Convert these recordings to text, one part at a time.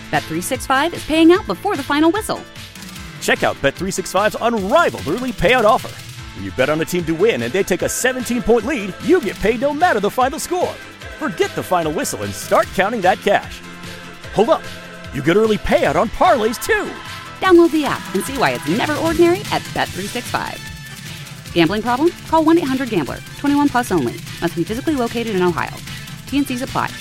Bet365 is paying out before the final whistle. Check out Bet365's unrivaled early payout offer. When you bet on a team to win and they take a 17-point lead, you get paid no matter the final score. Forget the final whistle and start counting that cash. Hold up. You get early payout on parlays, too. Download the app and see why it's never ordinary at Bet365. Gambling problem? Call 1-800-GAMBLER. 21 plus only. Must be physically located in Ohio. T&Cs apply.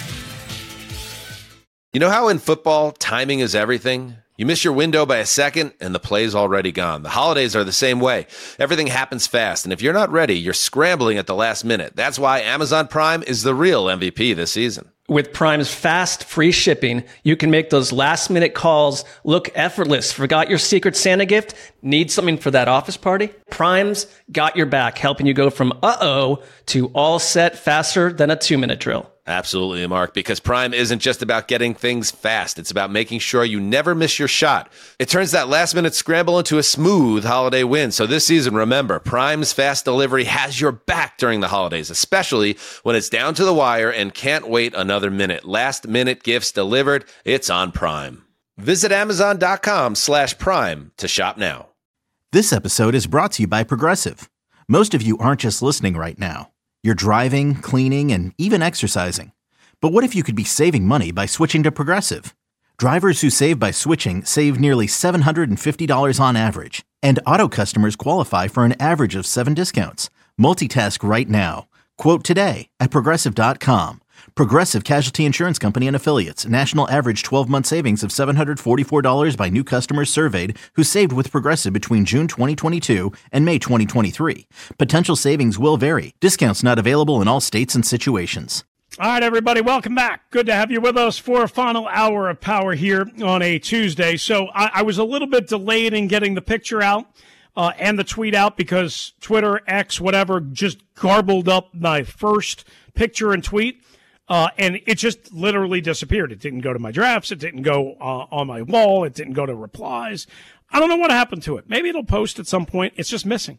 You know how in football, timing is everything? You miss your window by a second, and the play's already gone. The holidays are the same way. Everything happens fast, and if you're not ready, you're scrambling at the last minute. That's why Amazon Prime is the real MVP this season. With Prime's fast, free shipping, you can make those last-minute calls look effortless. Forgot your Secret Santa gift? Need something for that office party? Prime's got your back, helping you go from uh-oh to all set faster than a 2-minute drill. Absolutely, Mark, because Prime isn't just about getting things fast. It's about making sure you never miss your shot. It turns that last-minute scramble into a smooth holiday win. So this season, remember, Prime's fast delivery has your back during the holidays, especially when it's down to the wire and can't wait another minute. Last-minute gifts delivered, it's on Prime. Visit Amazon.com/Prime to shop now. This episode is brought to you by Progressive. Most of you aren't just listening right now. You're driving, cleaning, and even exercising. But what if you could be saving money by switching to Progressive? Drivers who save by switching save nearly $750 on average. And auto customers qualify for an average of 7 discounts. Multitask right now. Quote today at Progressive.com. Progressive Casualty Insurance Company and Affiliates. National average 12-month savings of $744 by new customers surveyed who saved with Progressive between June 2022 and May 2023. Potential savings will vary. Discounts not available in all states and situations. All right, everybody, welcome back. Good to have you with us for a final hour of power here on a Tuesday. So I was a little bit delayed in getting the picture out and the tweet out because Twitter, X, whatever, just garbled up my first picture and tweet. And it just literally disappeared. It didn't go to my drafts. It didn't go on my wall. It didn't go to replies. I don't know what happened to it. Maybe it'll post at some point. It's just missing.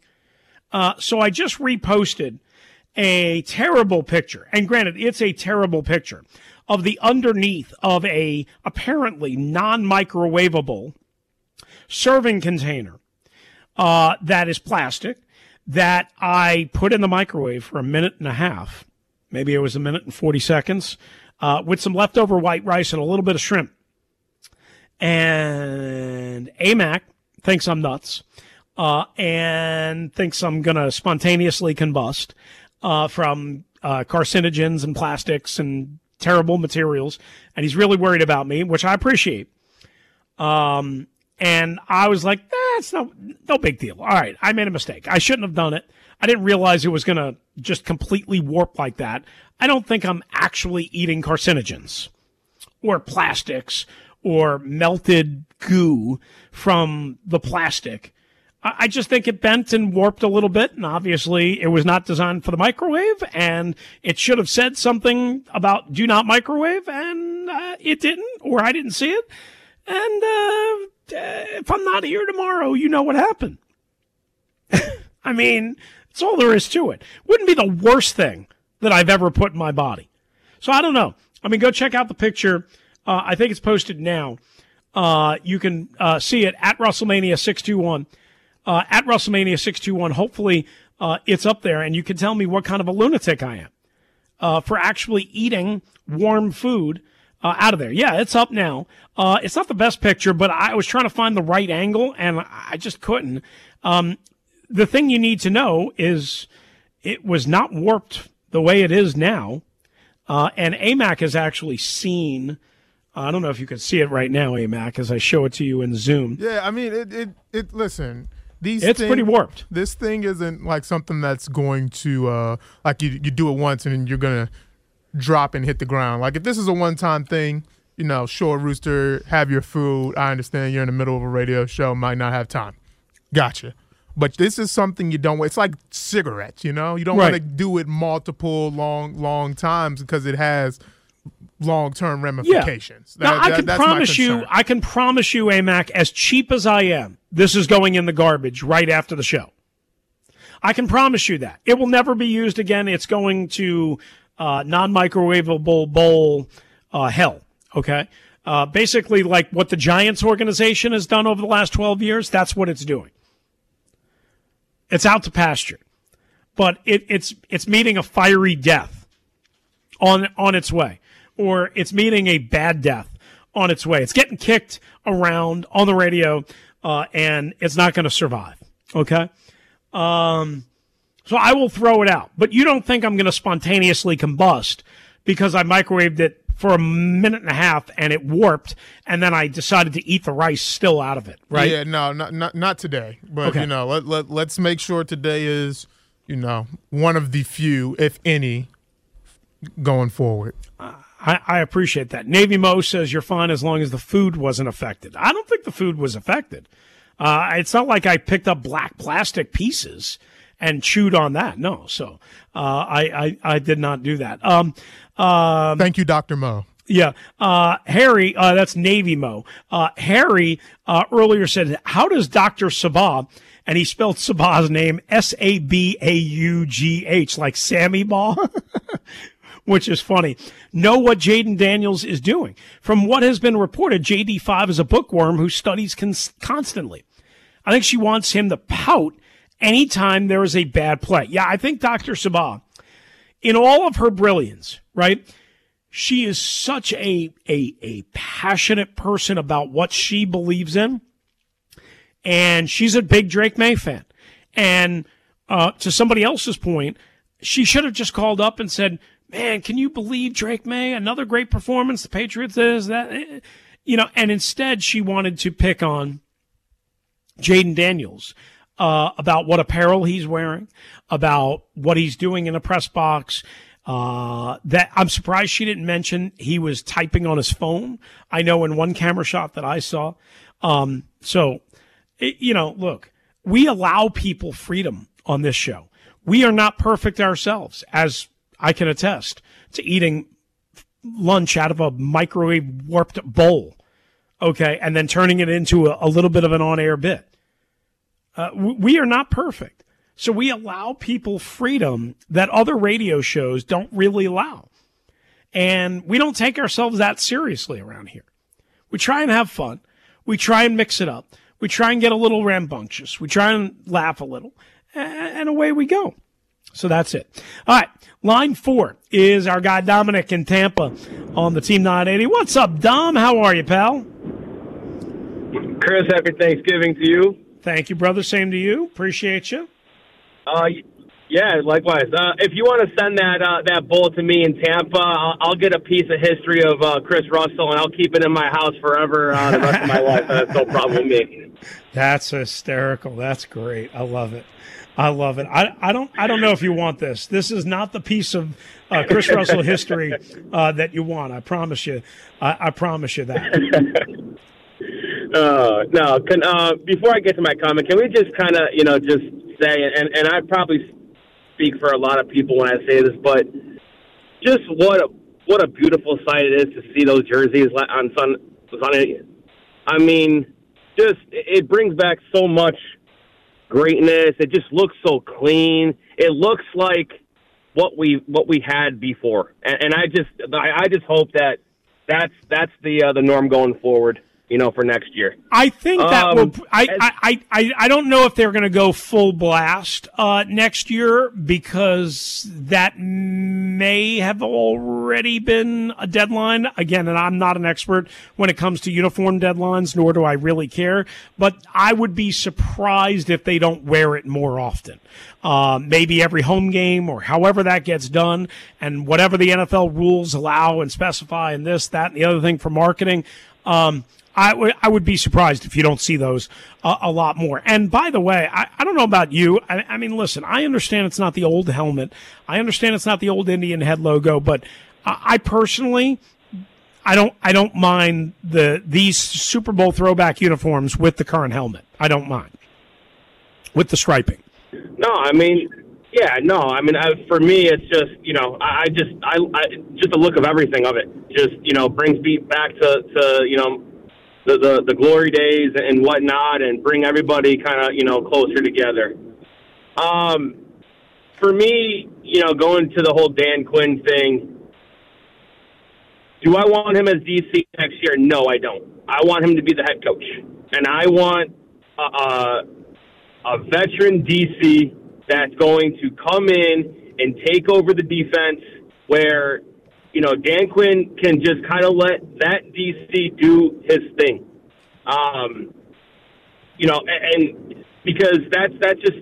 So I just reposted a terrible picture. And granted, it's a terrible picture of the underneath of a apparently non-microwavable serving container that is plastic that I put in the microwave for a minute and a half. Maybe it was a minute and 40 seconds, with some leftover white rice and a little bit of shrimp. And AMAC thinks I'm nuts, and thinks I'm going to spontaneously combust from carcinogens and plastics and terrible materials. And he's really worried about me, which I appreciate. And I was like, it's no big deal. All right, I made a mistake. I shouldn't have done it. I didn't realize it was going to just completely warp like that. I don't think I'm actually eating carcinogens or plastics or melted goo from the plastic. I just think it bent and warped a little bit, and obviously it was not designed for the microwave, and it should have said something about do not microwave, and it didn't, or I didn't see it. And if I'm not here tomorrow, you know what happened. I mean, that's all there is to it. Wouldn't be the worst thing that I've ever put in my body. So I don't know. I mean, go check out the picture. I think it's posted now. You can see it at WrestleMania 621. At WrestleMania 621. Hopefully it's up there, and you can tell me what kind of a lunatic I am for actually eating warm food out of there. Yeah, it's up now. It's not the best picture, but I was trying to find the right angle, and I just couldn't. The thing you need to know is it was not warped the way it is now. And AMAC has actually seen, I don't know if you can see it right now, AMAC, as I show it to you in Zoom. Yeah, I mean, listen, it's pretty warped. This thing isn't like something that's going to, like you do it once and then you're going to drop and hit the ground. Like if this is a one-time thing, you know, sure, Rooster, have your food. I understand you're in the middle of a radio show, might not have time. Gotcha. But this is something you don't want. It's like cigarettes, you know? You don't want to do it multiple long times because it has long-term ramifications. Yeah. Now, I can promise you, AMAC, as cheap as I am, this is going in the garbage right after the show. I can promise you that. It will never be used again. It's going to non-microwavable bowl hell, okay? Basically, like what the Giants organization has done over the last 12 years, that's what it's doing. It's out to pasture. But it's meeting a fiery death on its way. Or it's meeting a bad death on its way. It's getting kicked around on the radio, and it's not going to survive. Okay? So I will throw it out. But you don't think I'm going to spontaneously combust because I microwaved it for a minute and a half and it warped, and then I decided to eat the rice still out of it, right? Yeah, no, not today. But, okay. Let's make sure today is, one of the few, if any, going forward. I appreciate that. Navy Mo says you're fine as long as the food wasn't affected. I don't think the food was affected. It's not like I picked up black plastic pieces and chewed on that. No, so I did not do that. Thank you, Dr. Mo. Yeah. Harry, that's Navy Mo. Harry earlier said, how does Dr. Sabah, and he spelled Sabah's name Sabaugh, like Sammy Baugh, which is funny, know what Jaden Daniels is doing? From what has been reported, JD5 is a bookworm who studies constantly. I think she wants him to pout anytime there is a bad play. Yeah, I think Dr. Sabah, in all of her brilliance, right, she is such a passionate person about what she believes in, and she's a big Drake May fan. And to somebody else's point, she should have just called up and said, man, can you believe Drake May? Another great performance. The Patriots is that, and instead she wanted to pick on Jaden Daniels about what apparel he's wearing, about what he's doing in the press box. That I'm surprised she didn't mention he was typing on his phone. I know in one camera shot that I saw. Look, we allow people freedom on this show. We are not perfect ourselves, as I can attest to eating lunch out of a microwave warped bowl, okay, and then turning it into a little bit of an on-air bit. We are not perfect. So we allow people freedom that other radio shows don't really allow. And we don't take ourselves that seriously around here. We try and have fun. We try and mix it up. We try and get a little rambunctious. We try and laugh a little. And away we go. So that's it. All right. Line 4 is our guy Dominic in Tampa on the Team 980. What's up, Dom? How are you, pal? Chris, happy Thanksgiving to you. Thank you, brother. Same to you. Appreciate you. Yeah, likewise. If you want to send that bowl to me in Tampa, I'll get a piece of history of Chris Russell, and I'll keep it in my house forever the rest of my life. That's no problem with me. That's hysterical. That's great. I love it. I love it. I don't know if you want this. This is not the piece of Chris Russell history that you want. I promise you. I promise you that. No. Before I get to my comment, can we just kind of, just say, and I probably speak for a lot of people when I say this, but just what a beautiful sight it is to see those jerseys on Sunday. I mean, just it brings back so much greatness. It just looks so clean. It looks like what we had before, and I just hope that that's the norm going forward. For next year. I think that will. I don't know if they're going to go full blast next year because that may have already been a deadline. Again, and I'm not an expert when it comes to uniform deadlines, nor do I really care. But I would be surprised if they don't wear it more often. Maybe every home game or however that gets done, and whatever the NFL rules allow and specify, and this, that, and the other thing for marketing. I would be surprised if you don't see those a lot more. And by the way, I don't know about you. I mean, listen, I understand it's not the old helmet. I understand it's not the old Indian head logo, but I personally, I don't mind these Super Bowl throwback uniforms with the current helmet. I don't mind with the striping. No, I mean, yeah, no, I mean, for me, it's just, I just the look of everything of it just, brings me back to the glory days and whatnot, and bring everybody kind of, closer together. For me, going to the whole Dan Quinn thing, Do I want him as DC next year? No, I don't. I want him to be the head coach. And I want a veteran DC that's going to come in and take over the defense where, Dan Quinn can just kind of let that DC do his thing. And because that's just,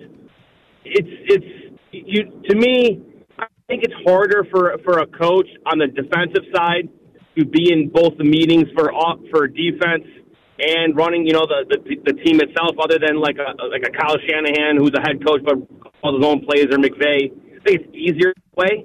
to me, I think it's harder for a coach on the defensive side to be in both the meetings for defense and running, the team itself, other than like a Kyle Shanahan who's a head coach but calls his own plays, or McVay. I think it's easier way.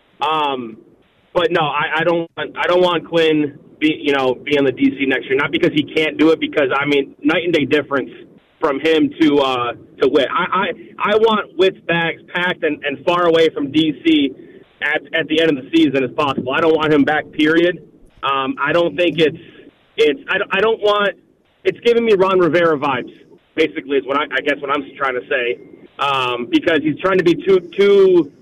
But no, I don't want Quinn be on the DC next year. Not because he can't do it, because night and day difference from him to Witt. I want Witt's bags packed and far away from DC at the end of the season as possible. I don't want him back. Period. I don't think I don't want. It's giving me Ron Rivera vibes. Basically, is what I guess what I'm trying to say. Because he's trying to be too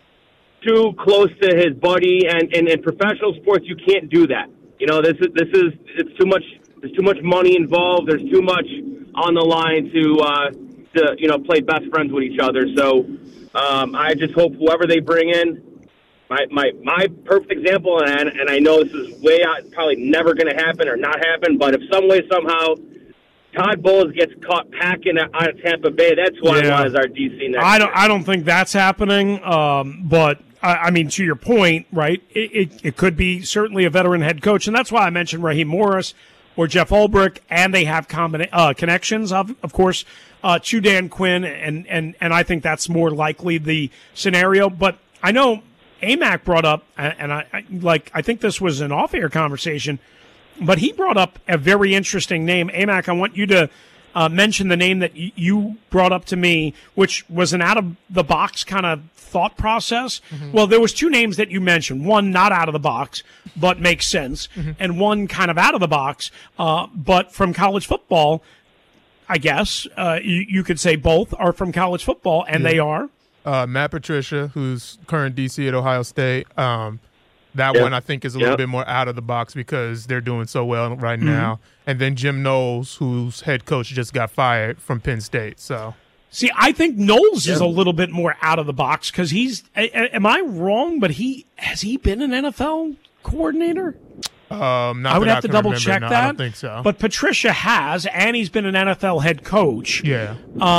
close to his buddy, and in professional sports you can't do that. It's too much. There's too much money involved. There's too much on the line to play best friends with each other. So I just hope whoever they bring in. My perfect example, and I know this is way out, probably never going to happen or not happen, but if some way, somehow, Todd Bowles gets caught packing out of Tampa Bay, that's who I want as our DC next year. I don't think that's happening, but, to your point, right, it could be certainly a veteran head coach, and that's why I mentioned Raheem Morris or Jeff Ulbrich, and they have connections, of course, to Dan Quinn, and I think that's more likely the scenario, but I know AMAC brought up, and I think this was an off-air conversation, but he brought up a very interesting name. AMAC, I want you to mention the name that you brought up to me, which was an out-of-the-box kind of thought process. Mm-hmm. Well, there was two names that you mentioned. One not out of the box, but makes sense, and one kind of out of the box, but from college football, I guess. You could say both are from college football, and they are. Matt Patricia, who's current DC at Ohio State. That one I think is a little bit more out of the box because they're doing so well right now. And then Jim Knowles, whose head coach just got fired from Penn State. So, see, I think Knowles is a little bit more out of the box because he's. Am I wrong? But has he been an NFL coordinator? I would have to double check that. I don't think so. But Patricia has, and he's been an NFL head coach. Yeah.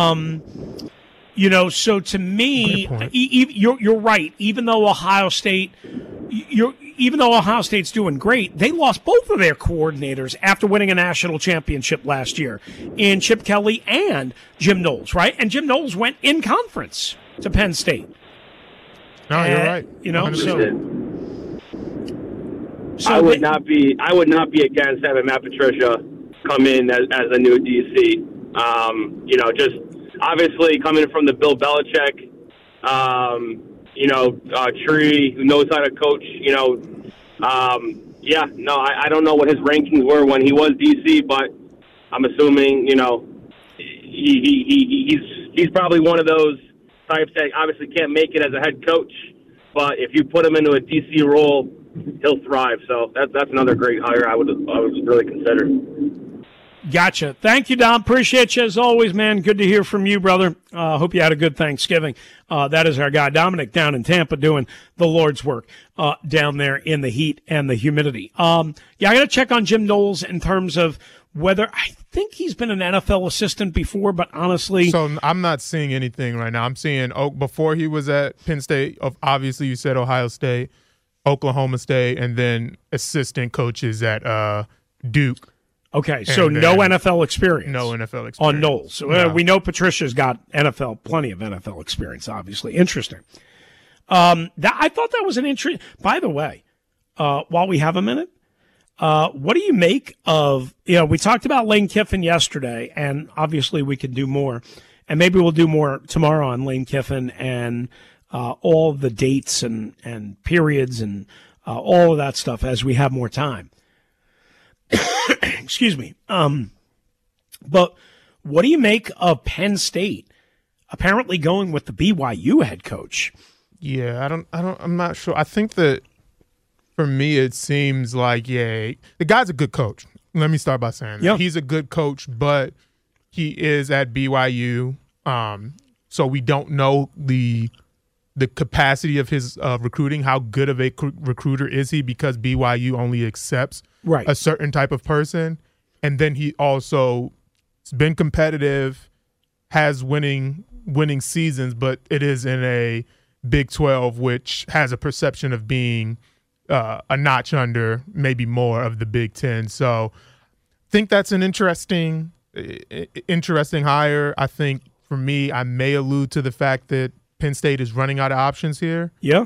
So to me, you're right. Even though Ohio State's doing great, they lost both of their coordinators after winning a national championship last year in Chip Kelly and Jim Knowles, right? And Jim Knowles went in conference to Penn State. No, you're right. So I would not be against having Matt Patricia come in as a new DC. Just obviously coming from the Bill Belichick, tree who knows how to coach. I don't know what his rankings were when he was DC, but I'm assuming he's probably one of those types that obviously can't make it as a head coach, but if you put him into a DC role, he'll thrive. So that's another great hire I would really consider. Gotcha. Thank you, Dom. Appreciate you as always, man. Good to hear from you, brother. Hope you had a good Thanksgiving. That is our guy, Dominic, down in Tampa doing the Lord's work down there in the heat and the humidity. I got to check on Jim Knowles in terms of whether I think he's been an NFL assistant before, but honestly. So I'm not seeing anything right now. I'm seeing before he was at Penn State, obviously you said Ohio State, Oklahoma State, and then assistant coaches at Duke. Okay, so no NFL experience. No NFL experience. On Knowles. So, we know Patricia's got plenty of NFL experience, obviously. Interesting. I thought that was an interesting. By the way, while we have a minute, what do you make of, we talked about Lane Kiffin yesterday, and obviously we could do more. And maybe we'll do more tomorrow on Lane Kiffin and all the dates and periods and all of that stuff as we have more time. Excuse me. But what do you make of Penn State apparently going with the BYU head coach? Yeah, I'm not sure. I think that for me, it seems like, the guy's a good coach. Let me start by saying that. Yeah. He's a good coach, but he is at BYU, so we don't know the capacity of his recruiting. How good of a recruiter is he? Because BYU only accepts a certain type of person, and then he also has been competitive, has winning seasons, but it is in a Big 12, which has a perception of being a notch under, maybe more, of the Big 10. So I think that's an interesting hire. I think for me, I may allude to the fact that Penn State is running out of options here. Yeah.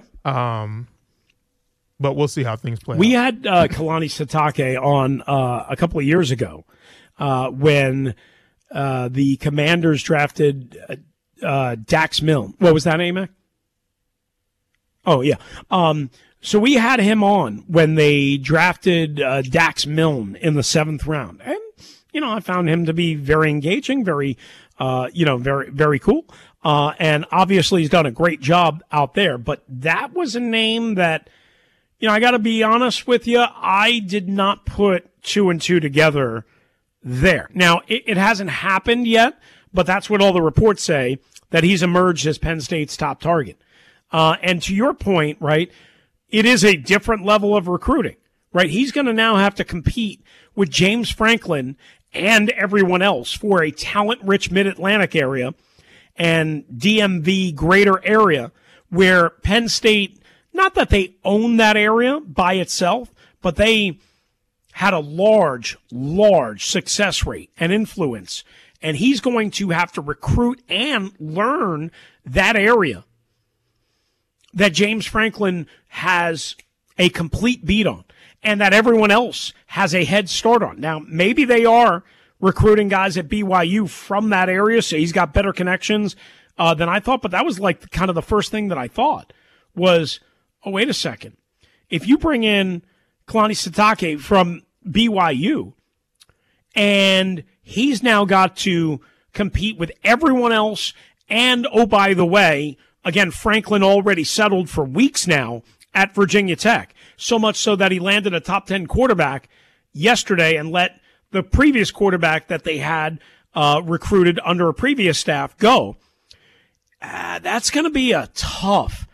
But we'll see how things play out. We had Kalani Sitake on a couple of years ago when the Commanders drafted Dax Milne. What was that name, Mac? Oh, yeah. So we had him on when they drafted Dax Milne in the 7th round. And, I found him to be very engaging, very, very, very cool. And obviously he's done a great job out there. But that was a name that, I got to be honest with you, I did not put 2 and 2 together there. Now, it hasn't happened yet, but that's what all the reports say, that he's emerged as Penn State's top target. And to your point, right, it is a different level of recruiting, right? He's going to now have to compete with James Franklin and everyone else for a talent-rich Mid-Atlantic area and DMV greater area where Penn State, not that they own that area by itself, but they had a large success rate and influence. And he's going to have to recruit and learn that area that James Franklin has a complete beat on and that everyone else has a head start on. Now, maybe they are recruiting guys at BYU from that area, so he's got better connections than I thought, but that was like kind of the first thing that I thought was, oh, wait a second. If you bring in Kalani Sitake from BYU and he's now got to compete with everyone else, and, oh, by the way, again, Franklin already settled for weeks now at Virginia Tech, so much so that he landed a top 10 quarterback yesterday and let the previous quarterback that they had recruited under a previous staff go. That's going to be a tough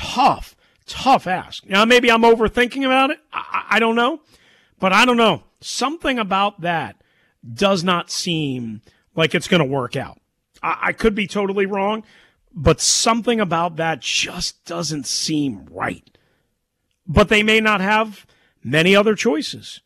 ask. Now, maybe I'm overthinking about it. I don't know. But I don't know. Something about that does not seem like it's going to work out. I could be totally wrong, but something about that just doesn't seem right. But they may not have many other choices.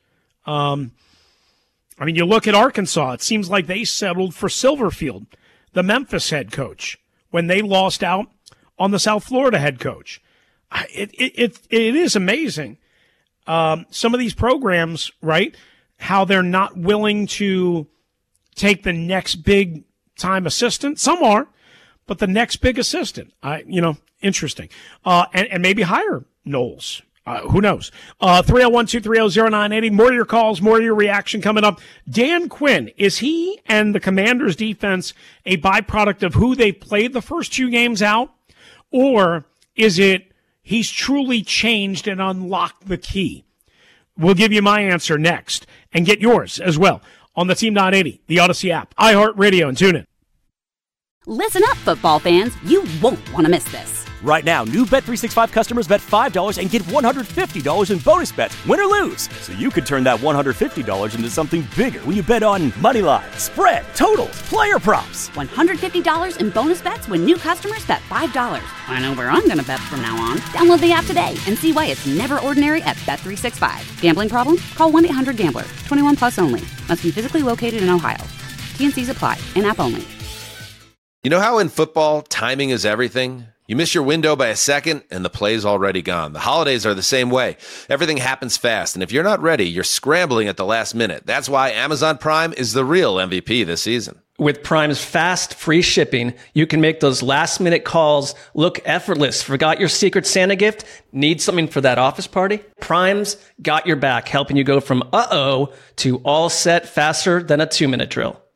You look at Arkansas. It seems like they settled for Silverfield, the Memphis head coach, when they lost out on the South Florida head coach. It is amazing. Some of these programs, right, how they're not willing to take the next big time assistant. Some are, but the next big assistant, interesting. And maybe hire Knowles. Who knows? 301-230-0980. More of your calls, more of your reaction coming up. Dan Quinn, is he and the Commanders defense a byproduct of who they played the first 2 games out? Or is it he's truly changed and unlocked the key? We'll give you my answer next and get yours as well on the Team.80, the Odyssey app, iHeartRadio, and tune in. Listen up, football fans. You won't want to miss this. Right now, new Bet365 customers bet $5 and get $150 in bonus bets, win or lose. So you could turn that $150 into something bigger when you bet on money line, spread, totals, player props. $150 in bonus bets when new customers bet $5. I know where I'm going to bet from now on. Download the app today and see why it's never ordinary at Bet365. Gambling problem? Call 1-800-GAMBLER. 21 plus only. Must be physically located in Ohio. T&Cs apply. In-app only. You know how in football, timing is everything? You miss your window by a second, and the play's already gone. The holidays are the same way. Everything happens fast, and if you're not ready, you're scrambling at the last minute. That's why Amazon Prime is the real MVP this season. With Prime's fast, free shipping, you can make those last-minute calls look effortless. Forgot your Secret Santa gift? Need something for that office party? Prime's got your back, helping you go from uh-oh to all set faster than a 2-minute drill.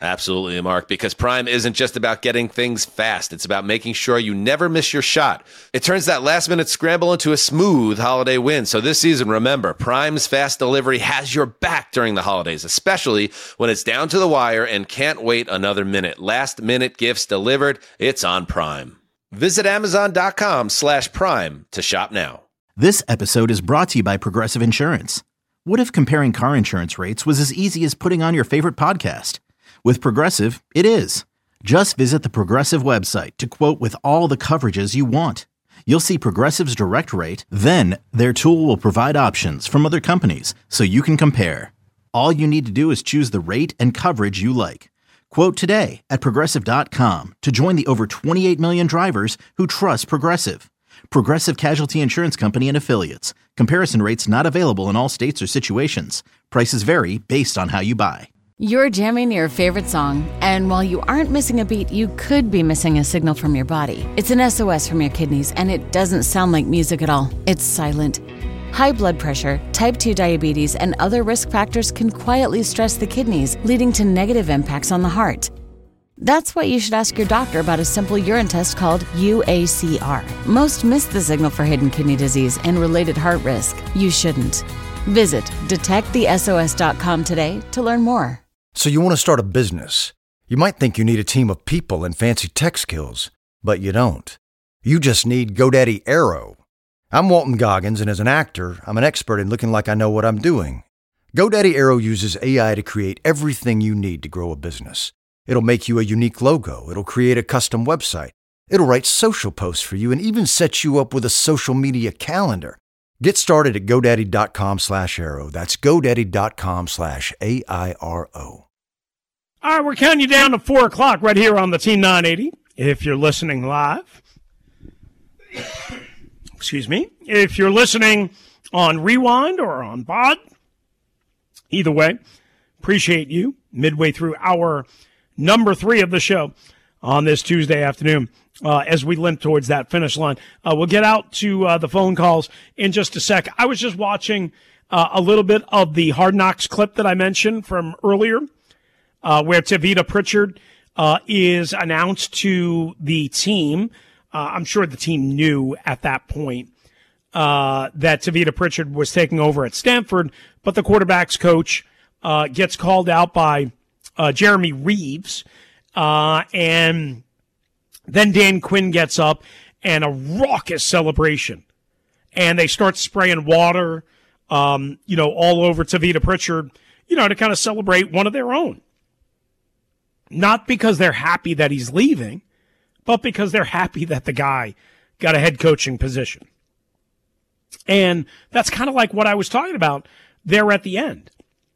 Absolutely, Mark, because Prime isn't just about getting things fast. It's about making sure you never miss your shot. It turns that last-minute scramble into a smooth holiday win. So this season, remember, Prime's fast delivery has your back during the holidays, especially when it's down to the wire and can't wait another minute. Last-minute gifts delivered, it's on Prime. Visit Amazon.com/Prime to shop now. This episode is brought to you by Progressive Insurance. What if comparing car insurance rates was as easy as putting on your favorite podcast? With Progressive, it is. Just visit the Progressive website to quote with all the coverages you want. You'll see Progressive's direct rate, then their tool will provide options from other companies so you can compare. All you need to do is choose the rate and coverage you like. Quote today at Progressive.com to join the over 28 million drivers who trust Progressive. Progressive Casualty Insurance Company and Affiliates. Comparison rates not available in all states or situations. Prices vary based on how you buy. You're jamming your favorite song, and while you aren't missing a beat, you could be missing a signal from your body. It's an SOS from your kidneys, and it doesn't sound like music at all. It's silent. High blood pressure, type 2 diabetes, and other risk factors can quietly stress the kidneys, leading to negative impacts on the heart. That's why you should ask your doctor about a simple urine test called UACR. Most miss the signal for hidden kidney disease and related heart risk. You shouldn't. Visit detectthesos.com today to learn more. So you want to start a business. You might think you need a team of people and fancy tech skills, but you don't. You just need GoDaddy Aero. I'm Walton Goggins, and as an actor, I'm an expert in looking like I know what I'm doing. GoDaddy Aero uses AI to create everything you need to grow a business. It'll make you a unique logo. It'll create a custom website. It'll write social posts for you and even set you up with a social media calendar. Get started at GoDaddy.com/Aero. That's GoDaddy.com/AIRO. All right, we're counting you down to 4 o'clock right here on the Team 980. If you're listening live, excuse me, if you're listening on Rewind or on Pod, either way, appreciate you midway through hour number 3 of the show on this Tuesday afternoon. As we limp towards that finish line. We'll get out to the phone calls in just a sec. I was just watching a little bit of the Hard Knocks clip that I mentioned from earlier, where Tavita Pritchard is announced to the team. I'm sure the team knew at that point that Tavita Pritchard was taking over at Stanford, but the quarterback's coach gets called out by Jeremy Reeves, and then Dan Quinn gets up and a raucous celebration. And they start spraying water, all over Tavita Pritchard, to kind of celebrate one of their own. Not because they're happy that he's leaving, but because they're happy that the guy got a head coaching position. And that's kind of like what I was talking about there at the end.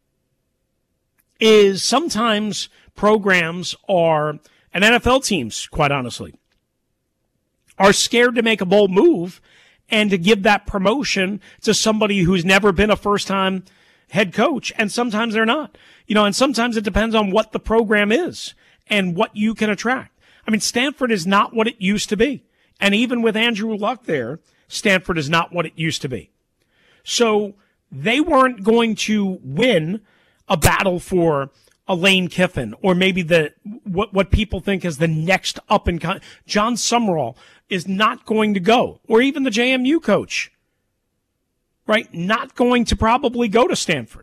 Is sometimes programs are, and NFL teams, quite honestly, are scared to make a bold move and to give that promotion to somebody who's never been a first-time head coach. And sometimes they're not. And sometimes it depends on what the program is and what you can attract. I mean, Stanford is not what it used to be. And even with Andrew Luck there, Stanford is not what it used to be. So they weren't going to win a battle for a Lane Kiffin, or maybe what people think is the next up and coming. John Summerall is not going to go, or even the JMU coach, right? Not going to probably go to Stanford.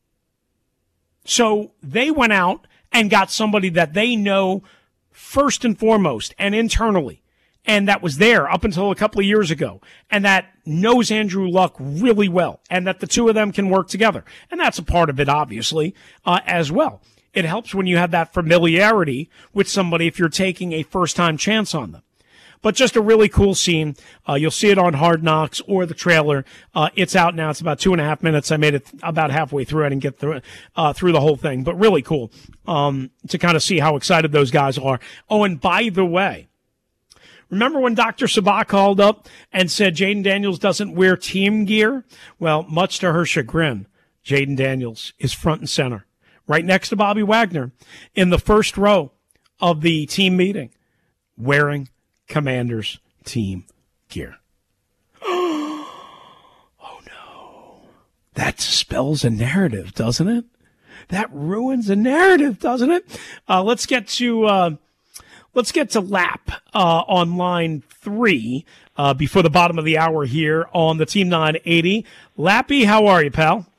So they went out and got somebody that they know first and foremost and internally, and that was there up until a couple of years ago, and that knows Andrew Luck really well, and that the two of them can work together. And that's a part of it, obviously, as well. It helps when you have that familiarity with somebody if you're taking a first-time chance on them. But just a really cool scene. You'll see it on Hard Knocks or the trailer. It's out now. It's about 2.5 minutes. I made it about halfway through. I didn't get through the whole thing, but really cool to kind of see how excited those guys are. Oh, and by the way, remember when Dr. Sabah called up and said Jayden Daniels doesn't wear team gear? Well, much to her chagrin, Jayden Daniels is front and center, right next to Bobby Wagner in the first row of the team meeting, wearing Commanders team gear. Oh, no. That spells a narrative, doesn't it? That ruins the narrative, doesn't it? Let's get to Lap on line 3 before the bottom of the hour here on the Team 980. Lappy, how are you, pal?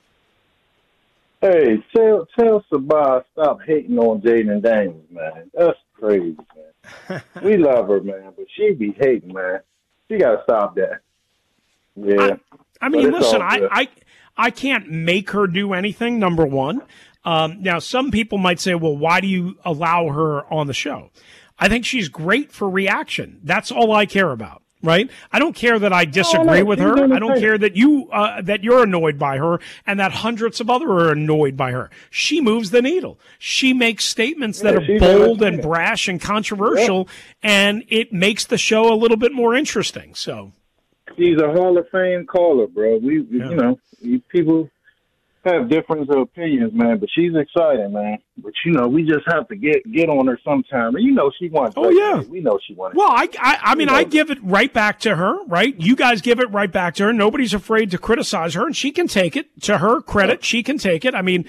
Hey, tell Sabah stop hating on Jaden Daniels, man. That's crazy, man. We love her, man, but she be hating, man. She got to stop that. Yeah. I mean, listen, I can't make her do anything, number one. Now, some people might say, well, why do you allow her on the show? I think she's great for reaction. That's all I care about, right? I don't care that I disagree with her. I don't care that you're annoyed by her and that hundreds of others are annoyed by her. She moves the needle. She makes statements that are bold and brash and controversial, and it makes the show a little bit more interesting. So she's a Hall of Fame caller, bro. We you know, people have different opinions, man, but she's exciting, man. But we just have to get on her sometime. And she wants. Oh yeah, we know she wants. Well, I mean, I give it right back to her, right? You guys give it right back to her. Nobody's afraid to criticize her, and she can take it. To her credit, she can take it. I mean,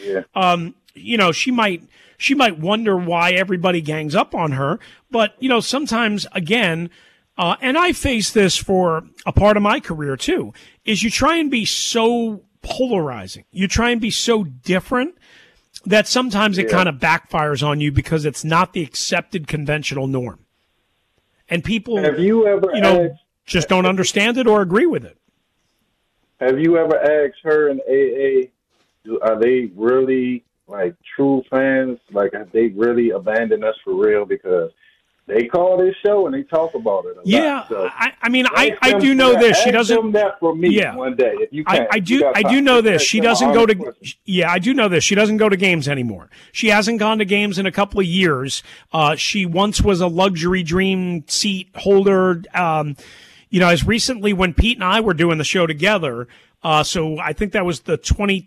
she might wonder why everybody gangs up on her, but sometimes again. And I face this for a part of my career too, is you try and be so polarizing. You try and be so different that sometimes it kind of backfires on you because it's not the accepted conventional norm. And people, have you ever just don't understand it or agree with it. Have you ever asked her in AA, are they really like true fans? Like, have they really abandoned us for real? Because they call this show and they talk about it a lot. So I do know this. She doesn't. Ask them that for me one day if you can. I do know this. She doesn't go to. Yeah, I do know this. She doesn't go to games anymore. She hasn't gone to games in a couple of years. She once was a luxury dream seat holder. As recently when Pete and I were doing the show together. So I think that was the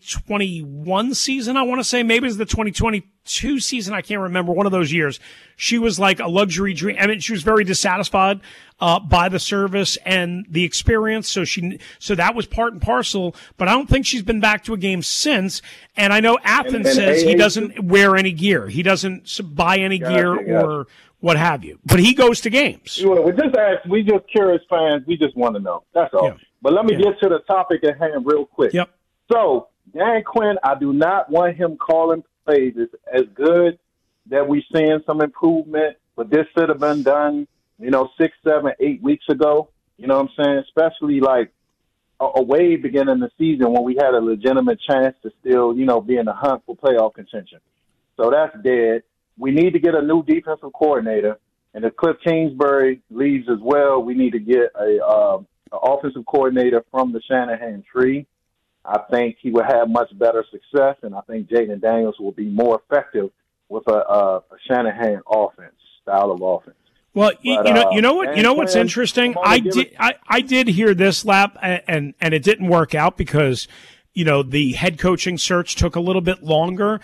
2021 season, I want to say. Maybe it was the 2022 season. I can't remember. One of those years. She was like a luxury dream. I mean, she was very dissatisfied by the service and the experience. So that was part and parcel. But I don't think she's been back to a game since. And I know Athens says he doesn't wear any gear. He doesn't buy any gear or what have you. But he goes to games. We just curious fans. We just want to know. That's all. Yeah. But let me get to the topic at hand real quick. Yep. So, Dan Quinn, I do not want him calling plays. It's as good that we're seeing some improvement, but this should have been done, 6, 7, 8 weeks ago. You know what I'm saying? Especially like a way beginning the season when we had a legitimate chance to still, be in the hunt for playoff contention. So that's dead. We need to get a new defensive coordinator. And if Cliff Kingsbury leaves as well, we need to get an offensive coordinator from the Shanahan tree. I think he will have much better success, and I think Jaden Daniels will be more effective with a Shanahan style of offense. Well, what's interesting? I did hear this Lap, and it didn't work out because the head coaching search took a little bit longer.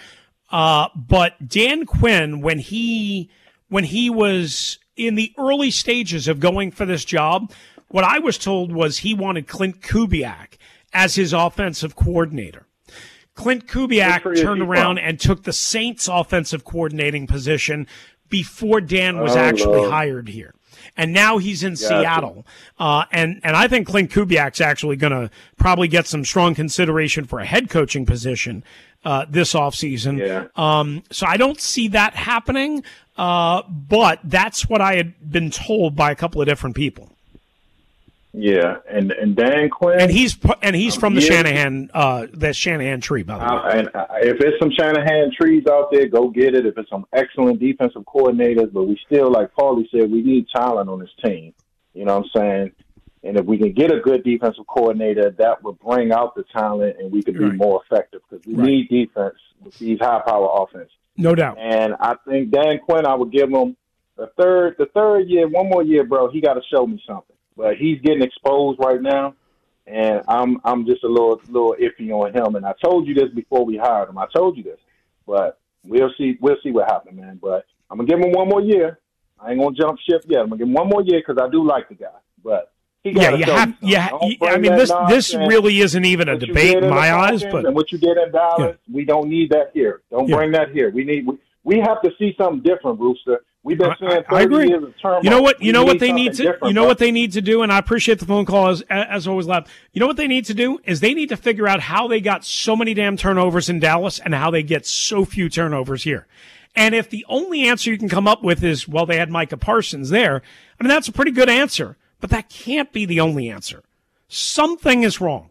But Dan Quinn, when he was in the early stages of going for this job, what I was told was he wanted Clint Kubiak as his offensive coordinator. Clint Kubiak turned around and took the Saints offensive coordinating position before Dan was actually hired here. And now he's in Seattle. And I think Clint Kubiak's actually going to probably get some strong consideration for a head coaching position this offseason. Yeah. So I don't see that happening, but that's what I had been told by a couple of different people. Yeah, and Dan Quinn, and he's from the Shanahan tree, by the way. And if there's some Shanahan trees out there, go get it. If it's some excellent defensive coordinators, but we still, like Paulie said, we need talent on this team. You know what I'm saying? And if we can get a good defensive coordinator, that would bring out the talent, and we could be more effective because we need defense with these high-power offense. No doubt. And I think Dan Quinn, I would give him the third year, one more year, bro. He got to show me something. But he's getting exposed right now, and I'm just a little iffy on him. And I told you this before we hired him. I told you this, but we'll see what happens, man. But I'm gonna give him one more year. I ain't gonna jump ship yet. I'm gonna give him one more year because I do like the guy. But Yeah, you have. Yeah, I mean, this really isn't even a debate in my eyes. But and what you did in Dallas, we don't need that here. Don't bring that here. We have to see something different, Rooster. We've been saying 30 years of turmoil. You know what? You know what they need to. You know what they need to do. And I appreciate the phone call as always, Lab. You know what they need to do is they need to figure out how they got so many damn turnovers in Dallas and how they get so few turnovers here. And if the only answer you can come up with is, well, they had Micah Parsons there, I mean, that's a pretty good answer. But that can't be the only answer. Something is wrong.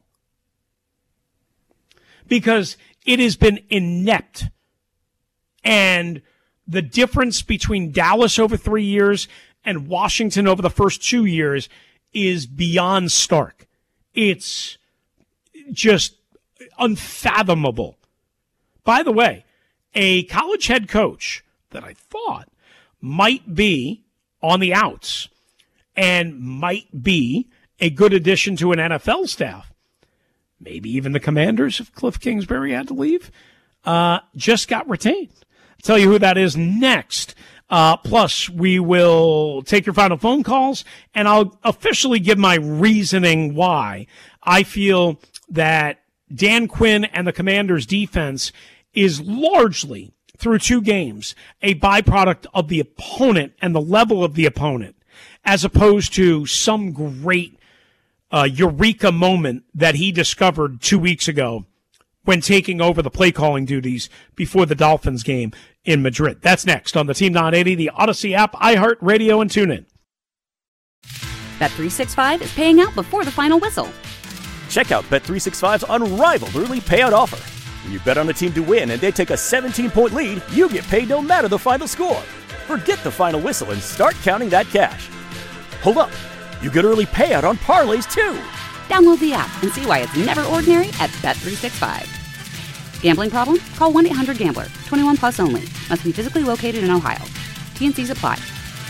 Because it has been inept. And the difference between Dallas over 3 years and Washington over the first 2 years is beyond stark. It's just unfathomable. By the way, a college head coach that I thought might be on the outs and might be a good addition to an NFL staff, maybe even the Commanders if Cliff Kingsbury had to leave, just got retained. I'll tell you who that is next. Plus, we will take your final phone calls, and I'll officially give my reasoning why I feel that Dan Quinn and the Commanders' defense is largely, through 2 games, a byproduct of the opponent and the level of the opponent, as opposed to some great eureka moment that he discovered 2 weeks ago when taking over the play calling duties before the Dolphins game in Madrid. That's next on the Team 980, the Odyssey app, iHeartRadio, and TuneIn. Bet365 is paying out before the final whistle. Check out Bet365's unrivaled early payout offer. When you bet on a team to win and they take a 17-point lead, you get paid no matter the final score. Forget the final whistle and start counting that cash. Hold up. You get early payout on parlays, too. Download the app and see why it's never ordinary at Bet365. Gambling problem? Call 1-800-GAMBLER. 21 plus only. Must be physically located in Ohio. T&Cs apply.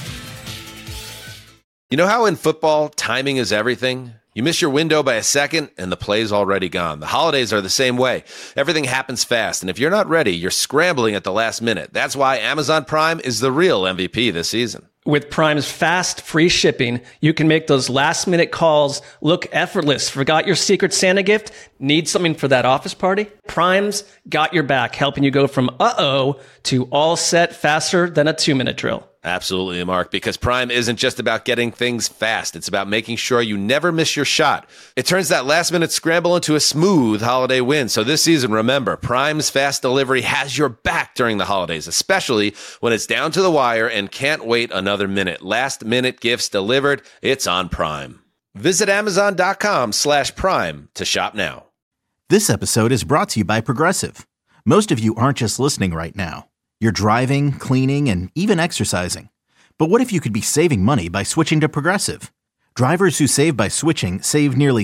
You know how in football, timing is everything? You miss your window by a second, and the play's already gone. The holidays are the same way. Everything happens fast, and if you're not ready, you're scrambling at the last minute. That's why Amazon Prime is the real MVP this season. With Prime's fast, free shipping, you can make those last-minute calls look effortless. Forgot your Secret Santa gift? Need something for that office party? Prime's got your back, helping you go from uh-oh to all set faster than a 2-minute drill. Absolutely, Mark, because Prime isn't just about getting things fast. It's about making sure you never miss your shot. It turns that last-minute scramble into a smooth holiday win. So this season, remember, Prime's fast delivery has your back during the holidays, especially when it's down to the wire and can't wait another minute. Last-minute gifts delivered. It's on Prime. Visit Amazon.com/Prime to shop now. This episode is brought to you by Progressive. Most of you aren't just listening right now. You're driving, cleaning, and even exercising. But what if you could be saving money by switching to Progressive? Drivers who save by switching save nearly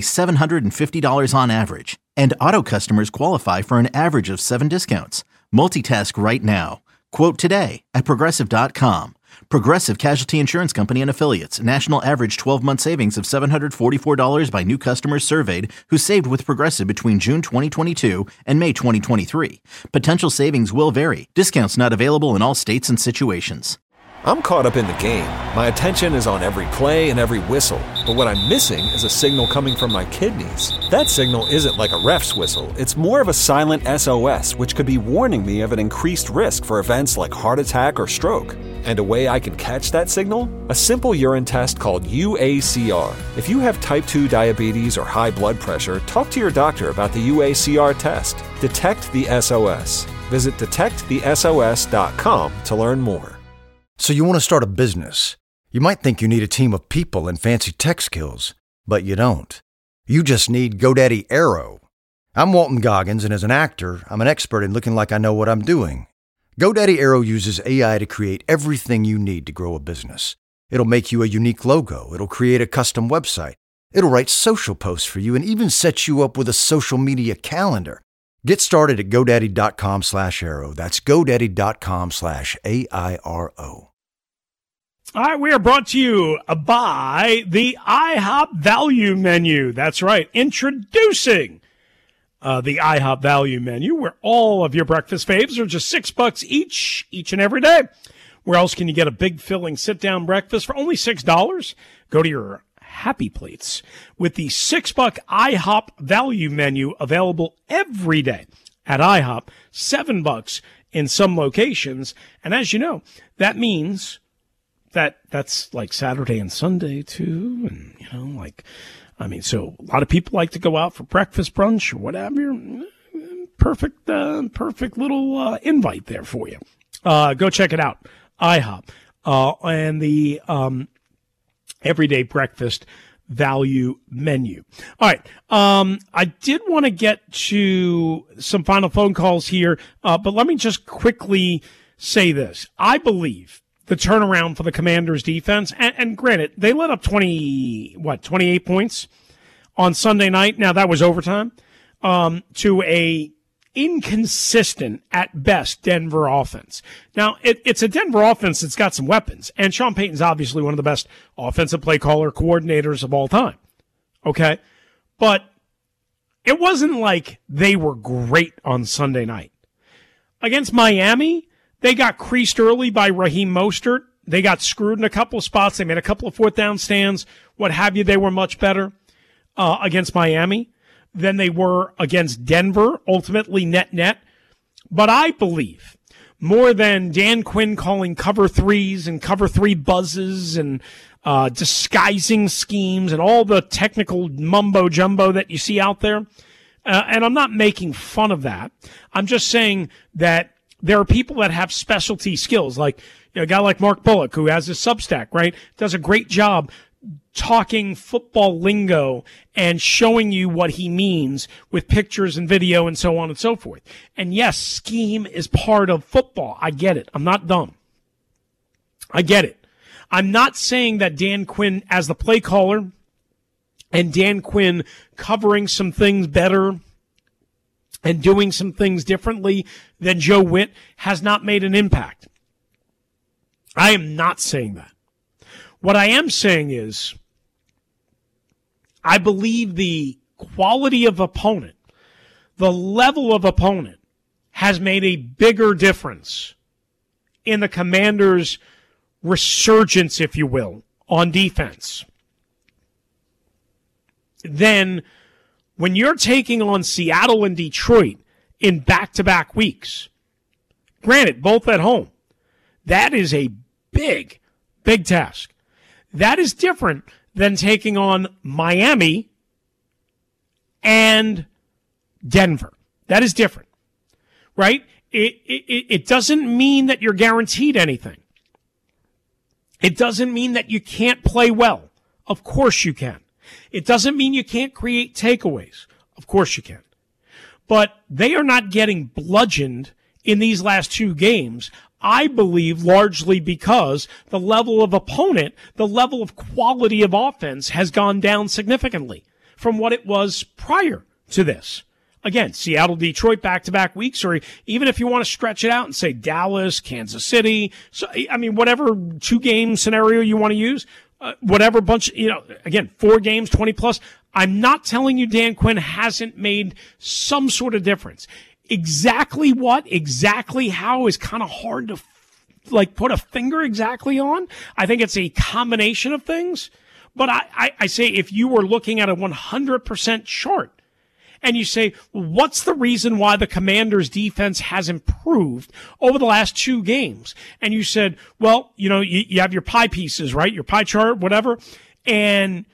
$750 on average. And auto customers qualify for an average of 7 discounts. Multitask right now. Quote today at Progressive.com. Progressive Casualty Insurance Company and Affiliates. National average 12-month savings of $744 by new customers surveyed who saved with Progressive between June 2022 and May 2023. Potential savings will vary. Discounts not available in all states and situations. I'm caught up in the game. My attention is on every play and every whistle. But what I'm missing is a signal coming from my kidneys. That signal isn't like a ref's whistle. It's more of a silent SOS, which could be warning me of an increased risk for events like heart attack or stroke. And a way I can catch that signal? A simple urine test called UACR. If you have type 2 diabetes or high blood pressure, talk to your doctor about the UACR test. Detect the SOS. Visit detectthesos.com to learn more. So you want to start a business. You might think you need a team of people and fancy tech skills, but you don't. You just need GoDaddy Aero. I'm Walton Goggins, and as an actor, I'm an expert in looking like I know what I'm doing. GoDaddy Aero uses AI to create everything you need to grow a business. It'll make you a unique logo. It'll create a custom website. It'll write social posts for you and even set you up with a social media calendar. Get started at GoDaddy.com/Aero. That's GoDaddy.com/AIRO. All right, we are brought to you by the IHOP Value Menu. That's right, introducing the IHOP Value Menu, where all of your breakfast faves are just $6 each and every day. Where else can you get a big, filling, sit-down breakfast for only $6? Go to your Happy Plates with the $6 IHOP value menu available every day at IHOP, $7 in some locations. And as you know, that means that's like Saturday and Sunday too. And, so a lot of people like to go out for breakfast, brunch, or whatever. Perfect little invite there for you. Go check it out. IHOP and the everyday breakfast value menu. All right. I did want to get to some final phone calls here, but let me just quickly say this. I believe the turnaround for the Commanders defense, and granted, they let up 28 points on Sunday night. Now, that was overtime, to a inconsistent, at best, Denver offense. Now, it's a Denver offense that's got some weapons, and Sean Payton's obviously one of the best offensive play caller coordinators of all time. Okay? But it wasn't like they were great on Sunday night. Against Miami, they got creased early by Raheem Mostert. They got screwed in a couple of spots. They made a couple of fourth down stands, what have you. They were much better against Miami than they were against Denver, ultimately net. But I believe more than Dan Quinn calling cover threes and cover three buzzes and disguising schemes and all the technical mumbo jumbo that you see out there. And I'm not making fun of that. I'm just saying that there are people that have specialty skills, like a guy like Mark Bullock, who has a Substack, right? Does a great job talking football lingo and showing you what he means with pictures and video and so on and so forth. And yes, scheme is part of football. I get it. I'm not dumb. I get it. I'm not saying that Dan Quinn as the play caller and Dan Quinn covering some things better and doing some things differently than Joe Witt has not made an impact. I am not saying that. What I am saying is, I believe the quality of opponent, the level of opponent, has made a bigger difference in the Commanders' resurgence, if you will, on defense than when you're taking on Seattle and Detroit in back-to-back weeks. Granted, both at home. That is a big task. That is different than taking on Miami and Denver. That is different, right? It doesn't mean that you're guaranteed anything. It doesn't mean that you can't play well. Of course you can. It doesn't mean you can't create takeaways. Of course you can. But they are not getting bludgeoned in these last two games, I believe, largely because the level of opponent, the level of quality of offense has gone down significantly from what it was prior to this. Again, Seattle, Detroit, back-to-back weeks, or even if you want to stretch it out and say Dallas, Kansas City, so whatever two-game scenario you want to use, whatever bunch, again, 4 games, 20+. I'm not telling you Dan Quinn hasn't made some sort of difference. Exactly what, exactly how is kind of hard to put a finger exactly on. I think it's a combination of things. But I say if you were looking at a 100% chart and you say, what's the reason why the Commanders' defense has improved over the last 2 games? And you said, well, you have your pie pieces, right? Your pie chart, whatever. And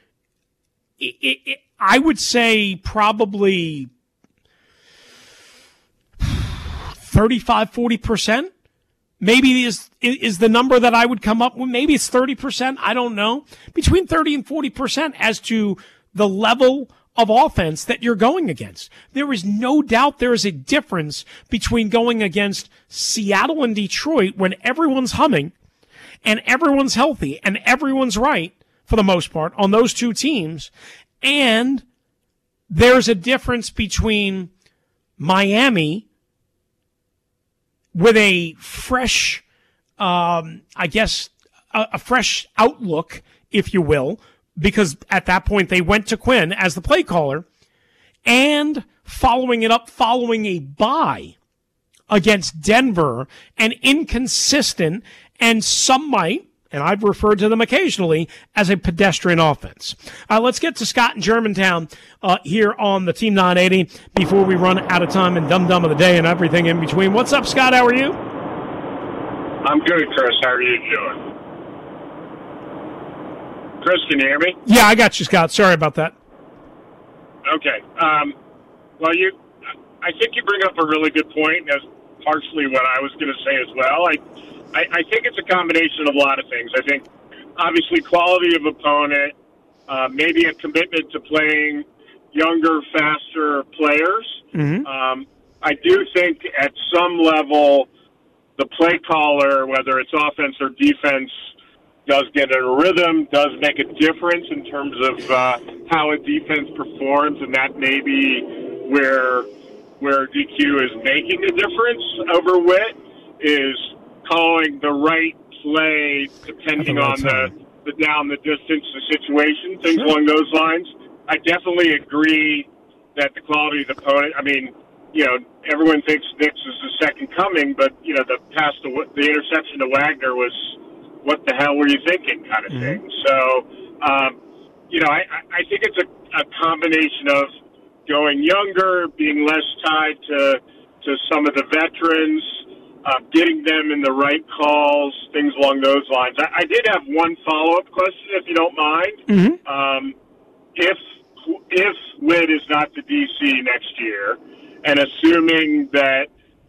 I would say probably 35, 40%. Maybe is the number that I would come up with. Maybe it's 30%. I don't know. Between 30 and 40% as to the level of offense that you're going against. There is no doubt there is a difference between going against Seattle and Detroit when everyone's humming and everyone's healthy and everyone's right, for the most part, on those two teams. And there's a difference between Miami with a fresh, a fresh outlook, if you will, because at that point they went to Quinn as the play caller, and following a bye against Denver, and inconsistent, and some might, and I've referred to them occasionally as a pedestrian offense. Let's get to Scott in Germantown here on the Team 980 before we run out of time and Dum Dum of the Day and everything in between. What's up, Scott? How are you? I'm good, Chris. How are you doing? Chris, can you hear me? Yeah, I got you, Scott. Sorry about that. Okay. Well, I think you bring up a really good point. That's partially what I was going to say as well. I think it's a combination of a lot of things. I think, obviously, quality of opponent, maybe a commitment to playing younger, faster players. Mm-hmm. I do think at some level, the play caller, whether it's offense or defense, does get a rhythm, does make a difference in terms of how a defense performs, and that may be where DQ is making a difference over Witt, is calling the right play depending on the down, the distance, the situation, things along those lines. I definitely agree that the quality of the opponent, I mean, everyone thinks Nix is the second coming, but, the interception to Wagner was, what the hell were you thinking kind of thing. So, I think it's a combination of going younger, being less tied to some of the veterans, getting them in the right calls, things along those lines. I did have one follow-up question, if you don't mind. Mm-hmm. If Witt is not the DC next year, and assuming that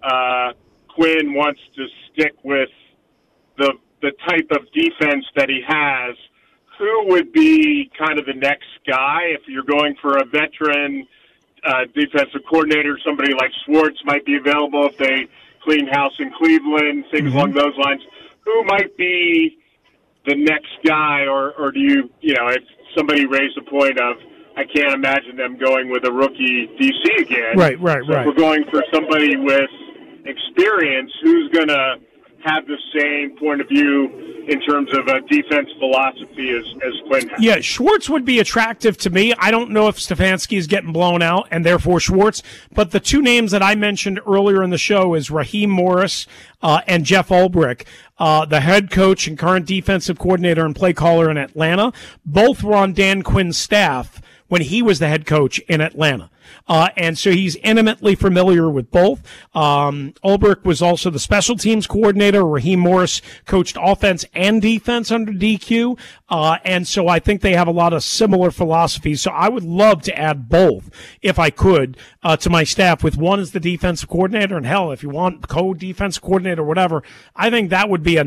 Quinn wants to stick with the type of defense that he has, who would be kind of the next guy? If you're going for a veteran defensive coordinator, somebody like Schwartz might be available if they clean house in Cleveland, things along those lines. Who might be the next guy, or do you if somebody raised the point of, I can't imagine them going with a rookie DC again. Right. So if we're going for somebody with experience, who's going to have the same point of view in terms of a defense philosophy as Quinn has? Yeah, Schwartz would be attractive to me. I don't know if Stefanski is getting blown out and therefore Schwartz, but the two names that I mentioned earlier in the show is Raheem Morris and Jeff Ulbrich, the head coach and current defensive coordinator and play caller in Atlanta. Both were on Dan Quinn's staff when he was the head coach in Atlanta. And so he's intimately familiar with both. Ulbrich was also the special teams coordinator. Raheem Morris coached offense and defense under DQ. And so I think they have a lot of similar philosophies. So I would love to add both, if I could, to my staff, with one as the defensive coordinator. And hell, if you want co-defensive coordinator or whatever, I think that would be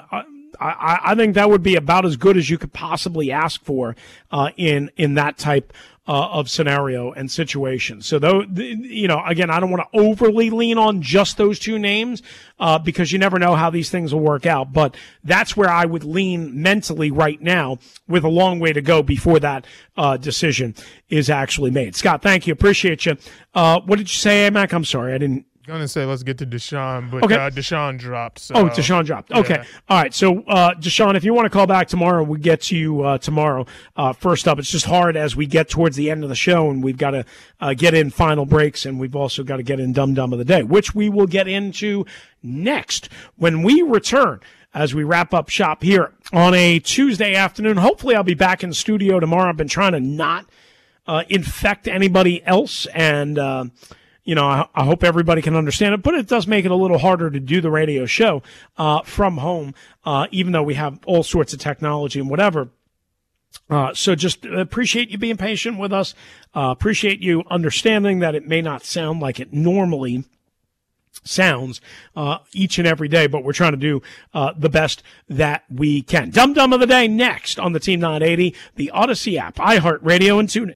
I think that would be about as good as you could possibly ask for in that type of scenario and situation. So, again, I don't want to overly lean on just those two names because you never know how these things will work out. But that's where I would lean mentally right now, with a long way to go before that decision is actually made. Scott, thank you. Appreciate you. What did you say, Mac? I'm sorry, I didn't. Going to say let's get to Deshaun, but okay. Deshaun dropped. So, Deshaun dropped. Okay. Yeah. All right. So, Deshaun, if you want to call back tomorrow, we'll get to you tomorrow. First up, it's just hard as we get towards the end of the show, and we've got to get in final breaks, and we've also got to get in Dum Dum of the Day, which we will get into next when we return, as we wrap up shop here on a Tuesday afternoon. Hopefully, I'll be back in the studio tomorrow. I've been trying to not infect anybody else, and I hope everybody can understand it, but it does make it a little harder to do the radio show from home, even though we have all sorts of technology and whatever. So just appreciate you being patient with us. Appreciate you understanding that it may not sound like it normally sounds each and every day, but we're trying to do the best that we can. Dum Dum of the Day next on the Team 980, the Odyssey app, iHeartRadio, and TuneIn.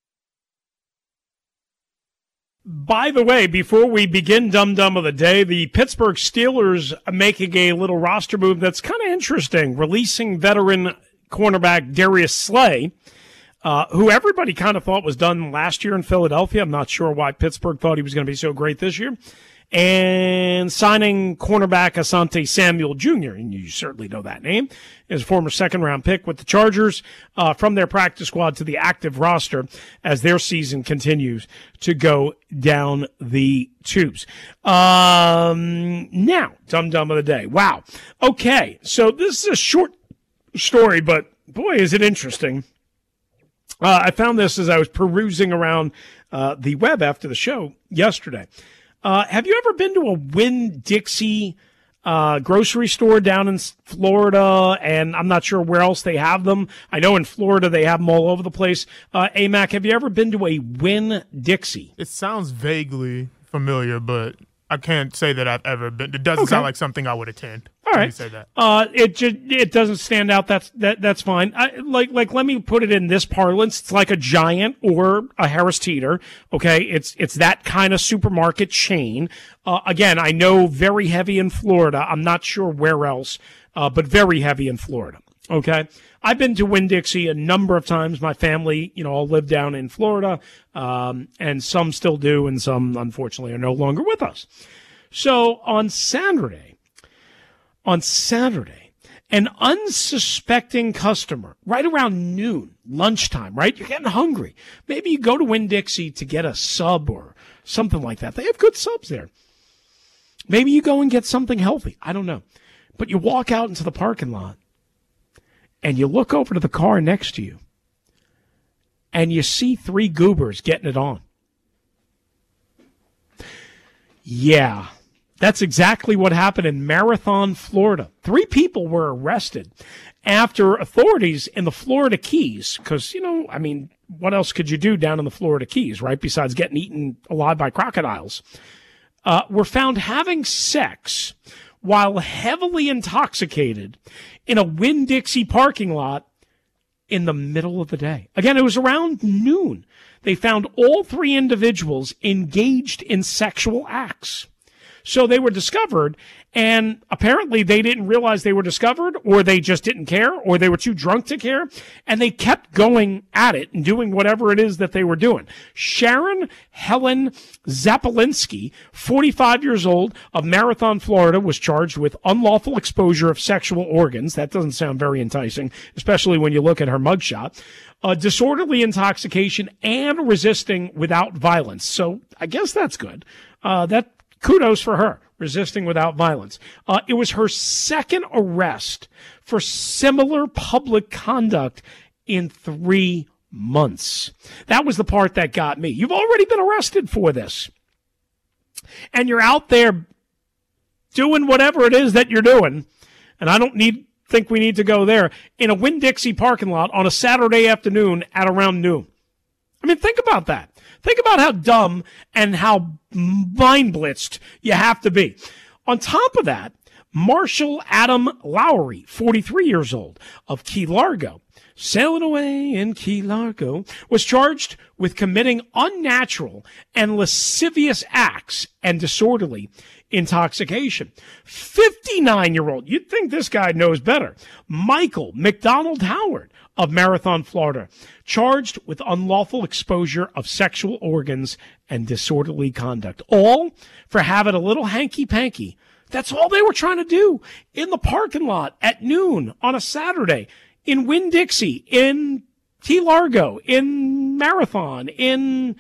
By the way, before we begin Dum Dum of the Day, the Pittsburgh Steelers are making a little roster move that's kind of interesting, releasing veteran cornerback Darius Slay, who everybody kind of thought was done last year in Philadelphia. I'm not sure why Pittsburgh thought he was going to be so great this year. And signing cornerback Asante Samuel Jr., and you certainly know that name, is a former second-round pick with the Chargers, from their practice squad to the active roster as their season continues to go down the tubes. Now, Dum Dum of the Day. Wow. Okay, so this is a short story, but boy, is it interesting. I found this as I was perusing around the web after the show yesterday. Have you ever been to a Winn-Dixie grocery store down in Florida? And I'm not sure where else they have them. I know in Florida they have them all over the place. AMAC, have you ever been to a Winn-Dixie? It sounds vaguely familiar, but I can't say that I've ever been. It doesn't sound like something I would attend. All right. Say that. It doesn't stand out. That's fine. Let me put it in this parlance. It's like a Giant or a Harris Teeter. Okay. It's that kind of supermarket chain. Again, I know very heavy in Florida. I'm not sure where else, but very heavy in Florida. Okay. I've been to Winn-Dixie a number of times. My family, all live down in Florida, and some still do, and some, unfortunately, are no longer with us. So on Saturday, an unsuspecting customer, right around noon, lunchtime, right? You're getting hungry. Maybe you go to Winn-Dixie to get a sub or something like that. They have good subs there. Maybe you go and get something healthy. I don't know. But you walk out into the parking lot, and you look over to the car next to you, and you see three goobers getting it on. Yeah, that's exactly what happened in Marathon, Florida. 3 people were arrested after authorities in the Florida Keys, because, what else could you do down in the Florida Keys, right, besides getting eaten alive by crocodiles, were found having sex while heavily intoxicated in a Winn-Dixie parking lot in the middle of the day. Again, it was around noon. They found all 3 individuals engaged in sexual acts. So they were discovered, and apparently they didn't realize they were discovered, or they just didn't care, or they were too drunk to care, and they kept going at it and doing whatever it is that they were doing. Sharon Helen Zapolinski, 45 years old, of Marathon, Florida, was charged with unlawful exposure of sexual organs. That doesn't sound very enticing, especially when you look at her mugshot. Disorderly intoxication and resisting without violence. So I guess that's good. Kudos for her, resisting without violence. It was her second arrest for similar public conduct in 3 months. That was the part that got me. You've already been arrested for this. And you're out there doing whatever it is that you're doing. And I don't think we need to go there. In a Winn-Dixie parking lot on a Saturday afternoon at around noon. I mean, think about that. Think about how dumb and how mind-blitzed you have to be. On top of that, Marshall Adam Lowry, 43 years old, of Key Largo, sailing away in Key Largo, was charged with committing unnatural and lascivious acts and disorderly intoxication. 59-year-old, you'd think this guy knows better, Michael McDonald Howard of Marathon, Florida, charged with unlawful exposure of sexual organs and disorderly conduct, all for having a little hanky-panky. That's all they were trying to do in the parking lot at noon on a Saturday in Winn-Dixie, in Key Largo, in Marathon, in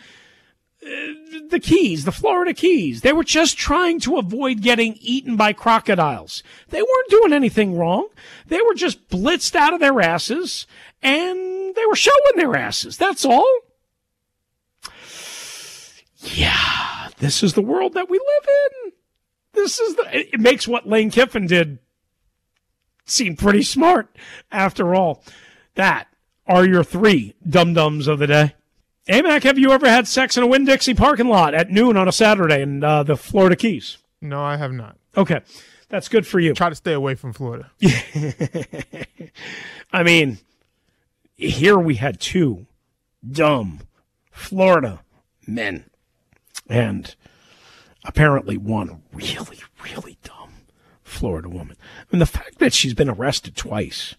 the Keys, the Florida Keys. They were just trying to avoid getting eaten by crocodiles. They weren't doing anything wrong. They were just blitzed out of their asses, and they were showing their asses. That's all. Yeah, this is the world that we live in. It makes what Lane Kiffin did seem pretty smart after all. That are your 3 dum-dums of the day. AMAC, have you ever had sex in a Winn-Dixie parking lot at noon on a Saturday in the Florida Keys? No, I have not. Okay. That's good for you. Try to stay away from Florida. I mean, here we had 2 dumb Florida men. And apparently one really, really dumb Florida woman. I mean, the fact that she's been arrested twice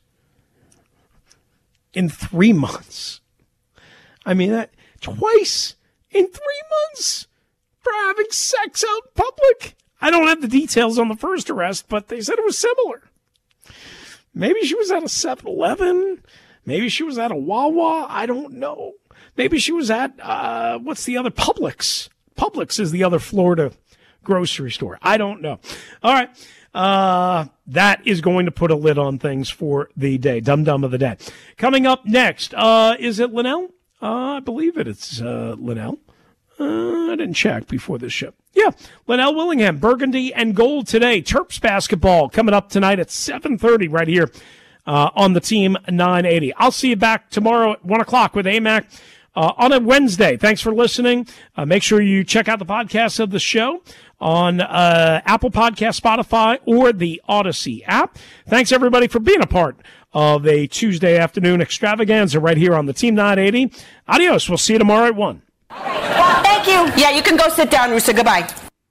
in 3 months. I mean, that twice in 3 months for having sex out in public. I don't have the details on the first arrest, but they said it was similar. Maybe she was at a 7-Eleven. Maybe she was at a Wawa. I don't know. Maybe she was at, what's the other? Publix. Publix is the other Florida grocery store. I don't know. All right. That is going to put a lid on things for the day. Dum-dum of the day. Coming up next, is it Linnell? I believe it's Linnell. I didn't check before this show. Yeah, Linnell Willingham, Burgundy and Gold today. Terps basketball coming up tonight at 7:30 right here on the Team 980. I'll see you back tomorrow at 1 o'clock with AMAC on a Wednesday. Thanks for listening. Make sure you check out the podcast of the show on Apple Podcast, Spotify, or the Odyssey app. Thanks, everybody, for being a part of a Tuesday afternoon extravaganza right here on the Team 980. Adios. We'll see you tomorrow at 1. Well, thank you. Yeah, you can go sit down, Rooster. Goodbye.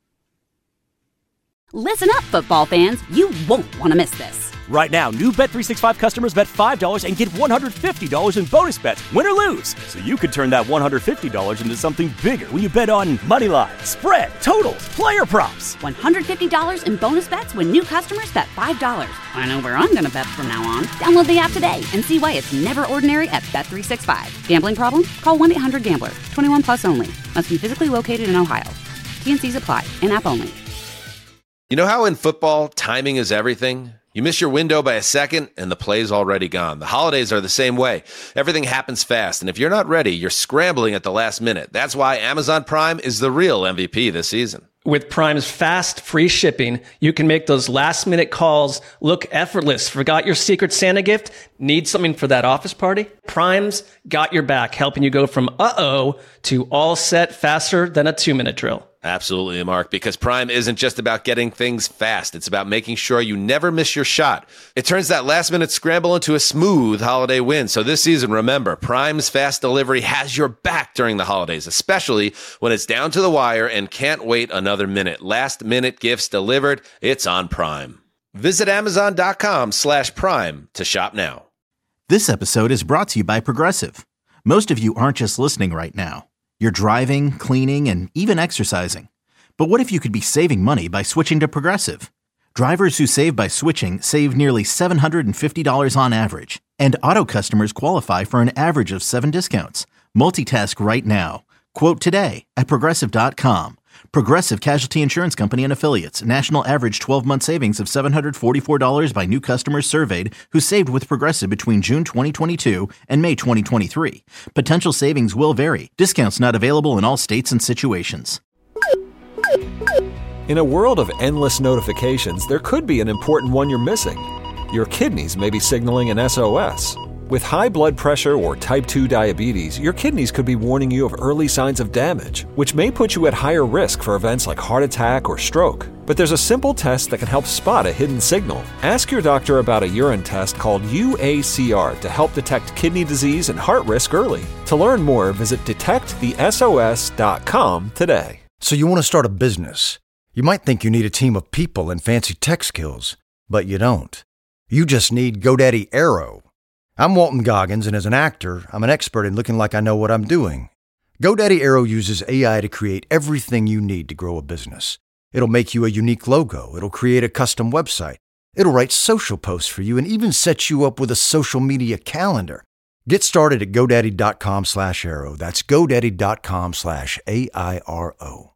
Listen up, football fans. You won't want to miss this. Right now, new Bet365 customers bet $5 and get $150 in bonus bets, win or lose. So you could turn that $150 into something bigger when you bet on money line, spread, totals, player props. $150 in bonus bets when new customers bet $5. I know where I'm going to bet from now on. Download the app today and see why it's never ordinary at Bet365. Gambling problem? Call 1-800-GAMBLER. 21 plus only. Must be physically located in Ohio. T&Cs apply. In-app only. You know how in football, timing is everything? You miss your window by a second, and the play's already gone. The holidays are the same way. Everything happens fast, and if you're not ready, you're scrambling at the last minute. That's why Amazon Prime is the real MVP this season. With Prime's fast, free shipping, you can make those last-minute calls look effortless. Forgot your Secret Santa gift? Need something for that office party? Prime's got your back, helping you go from uh-oh to all set faster than a 2-minute drill. Absolutely, Mark, because Prime isn't just about getting things fast. It's about making sure you never miss your shot. It turns that last-minute scramble into a smooth holiday win. So this season, remember, Prime's fast delivery has your back during the holidays, especially when it's down to the wire and can't wait another minute. Last-minute gifts delivered, it's on Prime. Visit Amazon.com/Prime to shop now. This episode is brought to you by Progressive. Most of you aren't just listening right now. You're driving, cleaning, and even exercising. But what if you could be saving money by switching to Progressive? Drivers who save by switching save nearly $750 on average. And auto customers qualify for an average of 7 discounts. Multitask right now. Quote today at Progressive.com. Progressive Casualty Insurance Company and Affiliates. National average 12-month savings of $744 by new customers surveyed who saved with Progressive between June 2022 and May 2023. Potential savings will vary. Discounts not available in all states and situations. In a world of endless notifications, there could be an important one you're missing. Your kidneys may be signaling an SOS. With high blood pressure or type 2 diabetes, your kidneys could be warning you of early signs of damage, which may put you at higher risk for events like heart attack or stroke. But there's a simple test that can help spot a hidden signal. Ask your doctor about a urine test called UACR to help detect kidney disease and heart risk early. To learn more, visit detectthesos.com today. So you want to start a business. You might think you need a team of people and fancy tech skills, but you don't. You just need GoDaddy Aero. I'm Walton Goggins, and as an actor, I'm an expert in looking like I know what I'm doing. GoDaddy Aero uses AI to create everything you need to grow a business. It'll make you a unique logo. It'll create a custom website. It'll write social posts for you and even set you up with a social media calendar. Get started at GoDaddy.com/Aero. That's GoDaddy.com/AIRO.